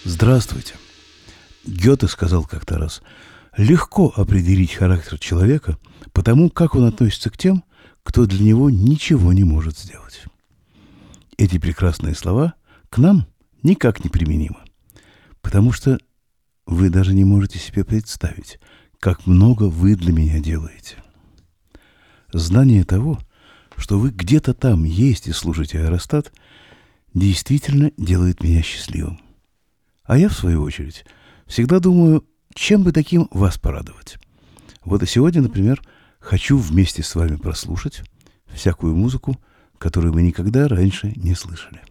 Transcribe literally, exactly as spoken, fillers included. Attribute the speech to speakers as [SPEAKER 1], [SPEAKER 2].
[SPEAKER 1] Здравствуйте. Гёте сказал как-то раз: легко определить характер человека по тому, как он относится к тем, кто для него ничего не может сделать. Эти прекрасные слова к нам никак не применимы, потому что вы даже не можете себе представить, как много вы для меня делаете. Знание того, что вы где-то там есть и служите аэростат, действительно делает меня счастливым. А я, в свою очередь, всегда думаю, чем бы таким вас порадовать. Вот и сегодня, например, хочу вместе с вами прослушать всякую музыку, которую мы никогда раньше не слышали.